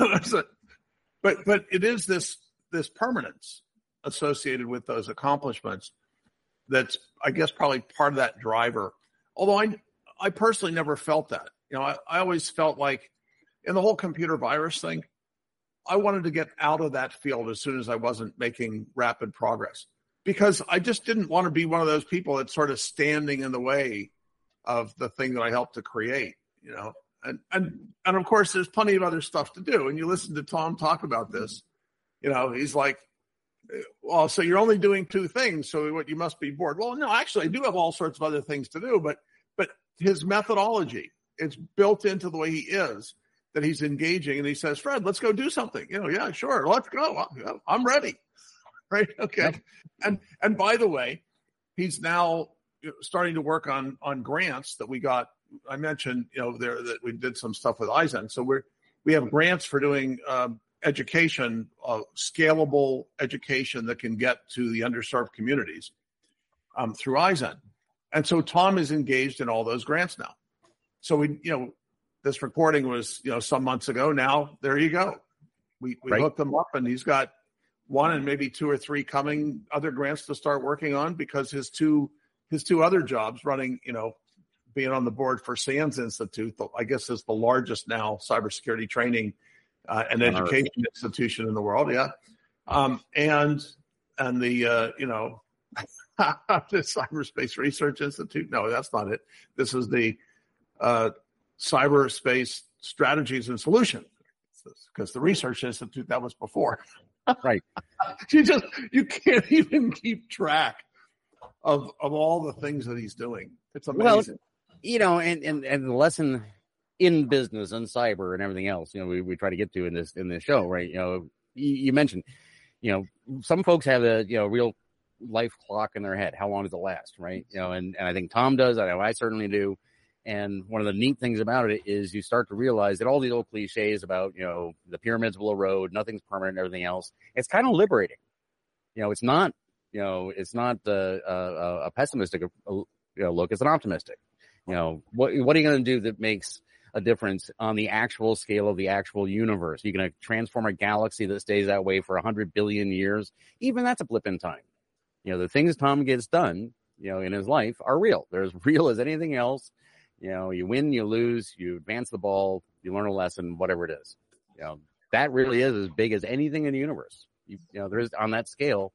But it is this permanence associated with those accomplishments that's, I guess, probably part of that driver. Although I personally never felt that. I always felt like in the whole computer virus thing, I wanted to get out of that field as soon as I wasn't making rapid progress, because I just didn't want to be one of those people that's sort of standing in the way of the thing that I helped to create, and of course there's plenty of other stuff to do. And you listen to Tom talk about this, he's like, well, so you're only doing two things. So what, you must be bored. Well, no, actually I do have all sorts of other things to do, but his methodology, it's built into the way he is, that he's engaging, and he says, Fred, let's go do something. Yeah, sure. Let's go. I'm ready. Right. Okay. Yep. And by the way, he's now starting to work on grants that we got. I mentioned, there that we did some stuff with Eisen. So we have grants for doing education, scalable education that can get to the underserved communities through Eisen. And so Tom is engaged in all those grants now. So this recording was, some months ago. Now, there you go. We hooked him up, and he's got one and maybe two or three coming other grants to start working on, because his two other jobs running, being on the board for SANS Institute, I guess is the largest now cybersecurity training and education institution in the world. Yeah. And the, the Cyberspace Research Institute. No, that's not it. This is the Cyberspace Strategies and Solutions, because the Research Institute, that was before. Right. You can't even keep track of all the things that he's doing. It's amazing. Well, and the lesson in business and cyber and everything else, we try to get to in this show, right? You mentioned, some folks have a real life clock in their head. How long does it last, right? And I think Tom does. I know I certainly do. And one of the neat things about it is you start to realize that all these old cliches about, the pyramids will erode, nothing's permanent, and everything else, it's kind of liberating. It's not a pessimistic look. It's an optimistic. What are you going to do that makes a difference on the actual scale of the actual universe? You're going to transform a galaxy that stays that way for 100 billion years. Even that's a blip in time. The things Tom gets done, in his life are real. They're as real as anything else. You win, you lose, you advance the ball, you learn a lesson, whatever it is. That really is as big as anything in the universe. There is, on that scale,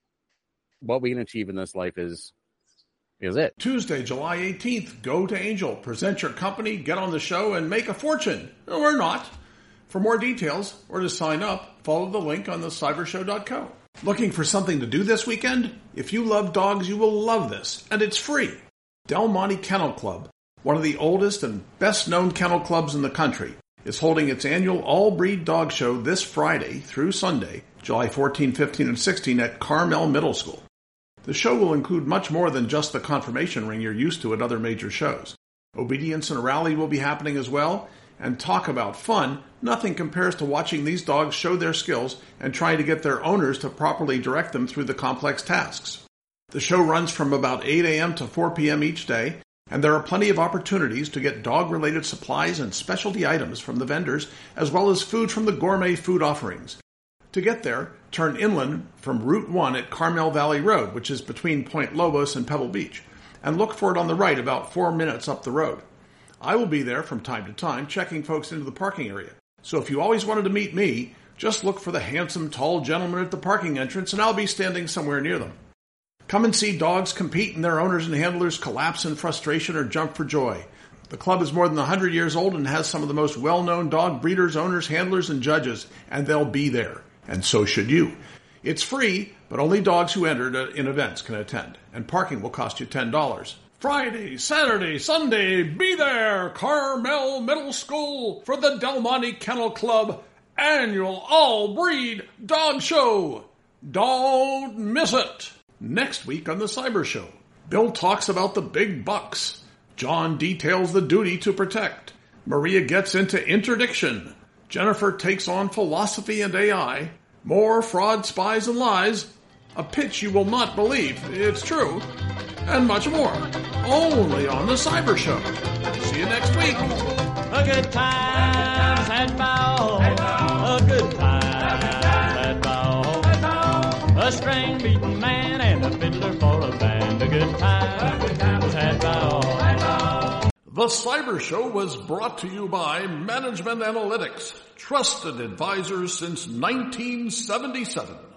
what we can achieve in this life is it. Tuesday, July 18th, Go to Angel. Present your company, get on the show, and make a fortune. Or not. For more details or to sign up, follow the link on the cybershow.co. Looking for something to do this weekend? If you love dogs, you will love this, and it's free. Del Monte Kennel Club, one of the oldest and best-known kennel clubs in the country, is holding its annual all-breed dog show this Friday through Sunday, July 14, 15, and 16 at Carmel Middle School. The show will include much more than just the confirmation ring you're used to at other major shows. Obedience and a rally will be happening as well, and talk about fun, nothing compares to watching these dogs show their skills and trying to get their owners to properly direct them through the complex tasks. The show runs from about 8 a.m. to 4 p.m. each day, and there are plenty of opportunities to get dog-related supplies and specialty items from the vendors, as well as food from the gourmet food offerings. To get there, turn inland from Route 1 at Carmel Valley Road, which is between Point Lobos and Pebble Beach, and look for it on the right about 4 minutes up the road. I will be there from time to time, checking folks into the parking area. So if you always wanted to meet me, just look for the handsome, tall gentleman at the parking entrance, and I'll be standing somewhere near them. Come and see dogs compete and their owners and handlers collapse in frustration or jump for joy. The club is more than 100 years old and has some of the most well-known dog breeders, owners, handlers, and judges, and they'll be there. And so should you. It's free, but only dogs who entered in events can attend, and parking will cost you $10. Friday, Saturday, Sunday, be there, Carmel Middle School, for the Del Monte Kennel Club annual all-breed dog show. Don't miss it. Next week on The Cyber Show, Bill talks about the big bucks. John details the duty to protect. Maria gets into interdiction. Jennifer takes on philosophy and AI. More fraud, spies, and lies. A pitch you will not believe. It's true. And much more. Only on The Cyber Show. See you next week. A good times had by all. A good times had by all. A string-beaten man and a fiddler for a band. A good times had by all. The Cyber Show was brought to you by Management Analytics, trusted advisors since 1977.